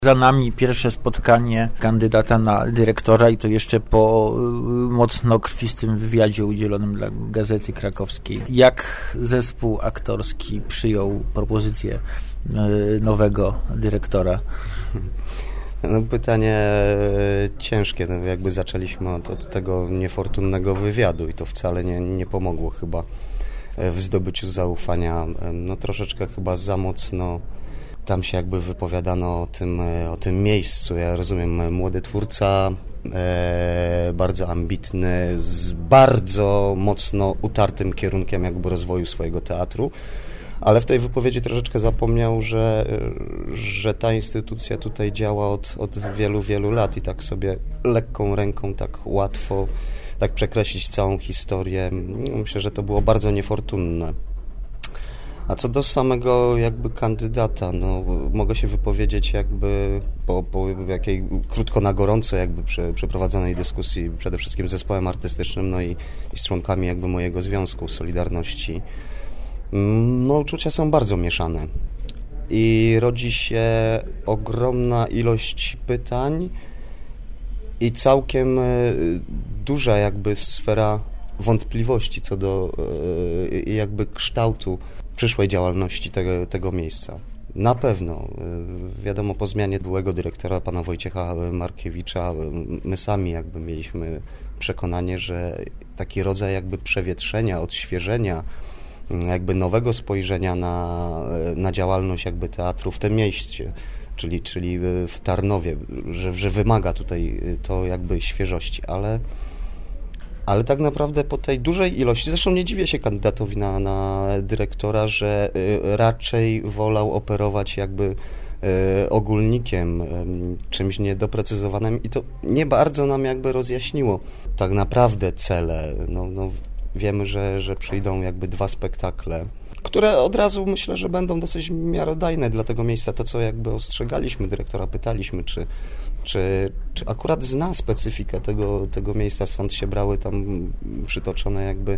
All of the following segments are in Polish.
Za nami pierwsze spotkanie kandydata na dyrektora i to jeszcze po mocno krwistym wywiadzie udzielonym dla Gazety Krakowskiej. Jak zespół aktorski przyjął propozycję nowego dyrektora? No, pytanie ciężkie. No, jakby zaczęliśmy od tego niefortunnego wywiadu i to wcale nie pomogło chyba w zdobyciu zaufania. No, troszeczkę chyba za mocno tam się jakby wypowiadano o tym miejscu. Ja rozumiem, młody twórca, bardzo ambitny, z bardzo mocno utartym kierunkiem jakby rozwoju swojego teatru, ale w tej wypowiedzi troszeczkę zapomniał, że ta instytucja tutaj działa od wielu, wielu lat i tak sobie lekką ręką, tak łatwo tak przekreślić całą historię. Myślę, że to było bardzo niefortunne. A co do samego jakby kandydata, no mogę się wypowiedzieć jakby po jakiej krótko na gorąco jakby przeprowadzonej dyskusji przede wszystkim z zespołem artystycznym, no i z członkami jakby mojego związku Solidarności. No uczucia są bardzo mieszane i rodzi się ogromna ilość pytań i całkiem duża jakby sfera wątpliwości co do jakby kształtu przyszłej działalności tego miejsca. Na pewno, wiadomo, po zmianie byłego dyrektora, pana Wojciecha Markiewicza, my sami jakby mieliśmy przekonanie, że taki rodzaj jakby przewietrzenia, odświeżenia, jakby nowego spojrzenia na działalność jakby teatru w tym mieście, czyli w Tarnowie, że wymaga tutaj to jakby świeżości, ale tak naprawdę po tej dużej ilości, zresztą nie dziwię się kandydatowi na dyrektora, że raczej wolał operować jakby ogólnikiem, czymś niedoprecyzowanym i to nie bardzo nam jakby rozjaśniło tak naprawdę cele. No, wiemy, że przyjdą jakby 2 spektakle, które od razu myślę, że będą dosyć miarodajne dla tego miejsca. To, co jakby ostrzegaliśmy dyrektora, pytaliśmy, czy akurat zna specyfikę tego miejsca, stąd się brały tam przytoczone jakby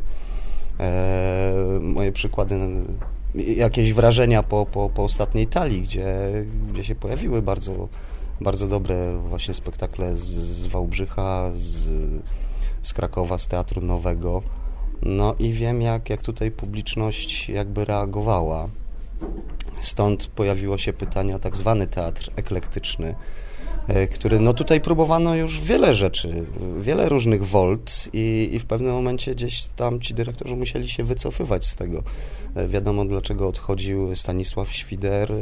moje przykłady, jakieś wrażenia po ostatniej talii, gdzie się pojawiły bardzo, bardzo dobre właśnie spektakle z Wałbrzycha, z Krakowa, z Teatru Nowego. No i wiem, jak tutaj publiczność jakby reagowała. Stąd pojawiło się pytanie o tak zwany teatr eklektyczny, który, no tutaj próbowano już wiele rzeczy, wiele różnych wolt i w pewnym momencie gdzieś tam ci dyrektorzy musieli się wycofywać z tego. Wiadomo, dlaczego odchodził Stanisław Świder,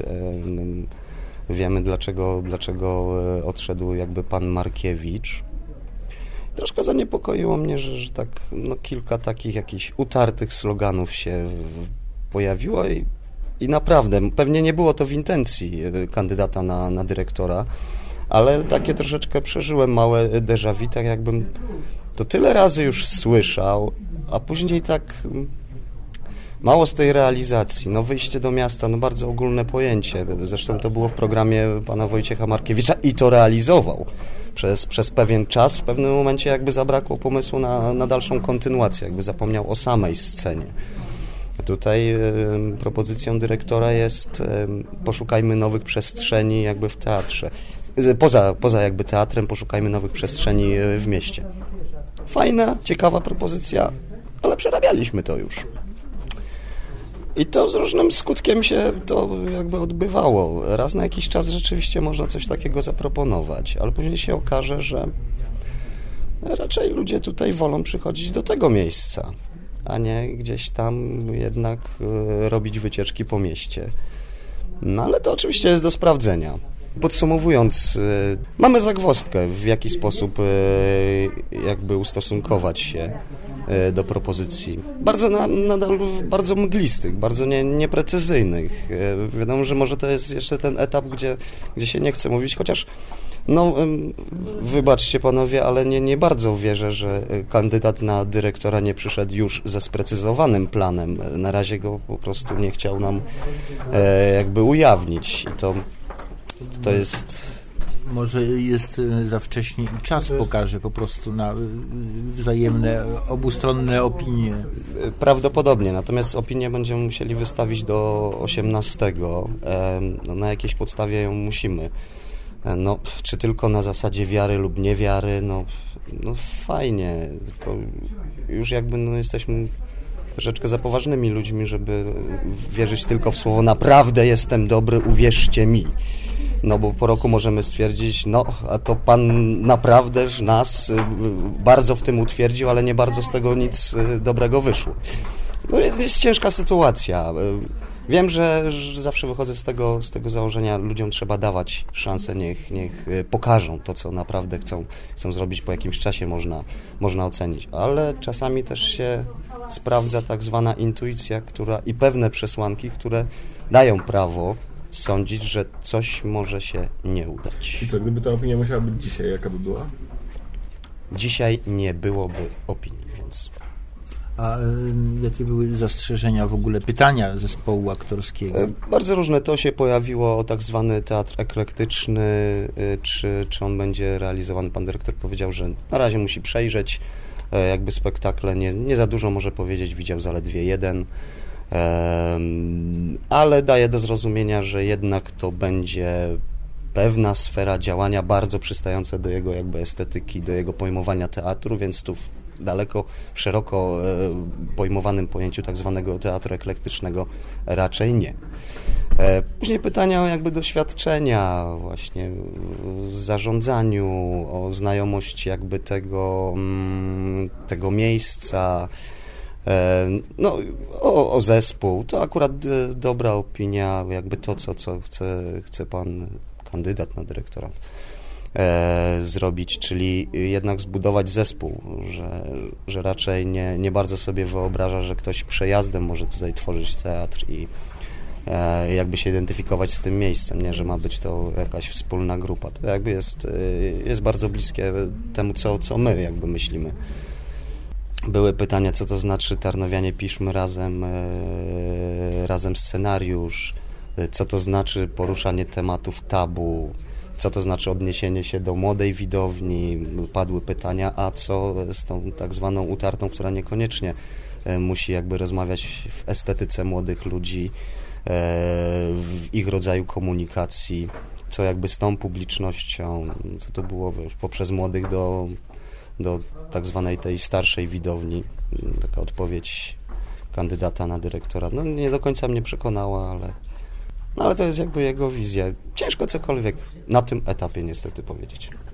wiemy dlaczego odszedł jakby pan Markiewicz. Troszkę zaniepokoiło mnie, że tak no, kilka takich jakichś utartych sloganów się pojawiło i naprawdę, pewnie nie było to w intencji kandydata na dyrektora, ale takie troszeczkę przeżyłem małe déjà vu, tak jakbym to tyle razy już słyszał, a później tak mało z tej realizacji. No wyjście do miasta, no bardzo ogólne pojęcie. Zresztą to było w programie pana Wojciecha Markiewicza i to realizował przez pewien czas. W pewnym momencie jakby zabrakło pomysłu na dalszą kontynuację, jakby zapomniał o samej scenie. Tutaj propozycją dyrektora jest poszukajmy nowych przestrzeni jakby w teatrze. Poza jakby teatrem poszukajmy nowych przestrzeni w mieście. Fajna, ciekawa propozycja, ale przerabialiśmy to już. I to z różnym skutkiem się to jakby odbywało. Raz na jakiś czas rzeczywiście można coś takiego zaproponować, ale później się okaże, że raczej ludzie tutaj wolą przychodzić do tego miejsca, a nie gdzieś tam jednak robić wycieczki po mieście. No ale to oczywiście jest do sprawdzenia. Podsumowując, mamy zagwozdkę, w jaki sposób jakby ustosunkować się do propozycji. Nadal bardzo mglistych, bardzo nieprecyzyjnych. Wiadomo, że może to jest jeszcze ten etap, gdzie się nie chce mówić, chociaż no, wybaczcie panowie, ale nie bardzo wierzę, że kandydat na dyrektora nie przyszedł już ze sprecyzowanym planem. Na razie go po prostu nie chciał nam jakby ujawnić. I to jest... Może jest za wcześnie i czas pokaże po prostu na wzajemne, obustronne opinie. Prawdopodobnie, natomiast opinię będziemy musieli wystawić do 18. No, na jakiejś podstawie ją musimy No, czy tylko na zasadzie wiary lub niewiary, no fajnie, tylko już jakby jesteśmy troszeczkę za poważnymi ludźmi, żeby wierzyć tylko w słowo naprawdę jestem dobry, uwierzcie mi. No bo po roku możemy stwierdzić, a to Pan naprawdę nas bardzo w tym utwierdził, ale nie bardzo z tego nic dobrego wyszło. No jest ciężka sytuacja. Wiem, że zawsze wychodzę z tego założenia, ludziom trzeba dawać szansę, niech pokażą to, co naprawdę chcą zrobić, po jakimś czasie można ocenić. Ale czasami też się sprawdza tak zwana intuicja, i pewne przesłanki, które dają prawo sądzić, że coś może się nie udać. I co, gdyby ta opinia musiała być dzisiaj, jaka by była? Dzisiaj nie byłoby opinii, więc... A jakie były zastrzeżenia, w ogóle pytania zespołu aktorskiego? Bardzo różne. To się pojawiło o tak zwany teatr eklektyczny, czy on będzie realizowany. Pan dyrektor powiedział, że na razie musi przejrzeć jakby spektakle, nie za dużo może powiedzieć, widział zaledwie jeden, ale daje do zrozumienia, że jednak to będzie pewna sfera działania bardzo przystająca do jego jakby estetyki, do jego pojmowania teatru, więc tu daleko, w szeroko pojmowanym pojęciu tak zwanego teatru eklektycznego raczej nie. Później pytania o jakby doświadczenia właśnie w zarządzaniu, o znajomość jakby tego miejsca, o zespół. To akurat dobra opinia, jakby to, co chce pan kandydat na dyrektora zrobić, czyli jednak zbudować zespół, że raczej nie bardzo sobie wyobraża, że ktoś przejazdem może tutaj tworzyć teatr i jakby się identyfikować z tym miejscem, nie, że ma być to jakaś wspólna grupa. To jakby jest bardzo bliskie temu, co my jakby myślimy. Były pytania, co to znaczy Tarnowianie piszmy razem scenariusz, co to znaczy poruszanie tematów tabu, co to znaczy odniesienie się do młodej widowni. Padły pytania, a co z tą tak zwaną utartą, która niekoniecznie musi jakby rozmawiać w estetyce młodych ludzi, w ich rodzaju komunikacji, co jakby z tą publicznością, co to było poprzez młodych do tak zwanej tej starszej widowni. Taka odpowiedź kandydata na dyrektora. Nie do końca mnie przekonała, ale to jest jakby jego wizja. Ciężko cokolwiek na tym etapie niestety powiedzieć.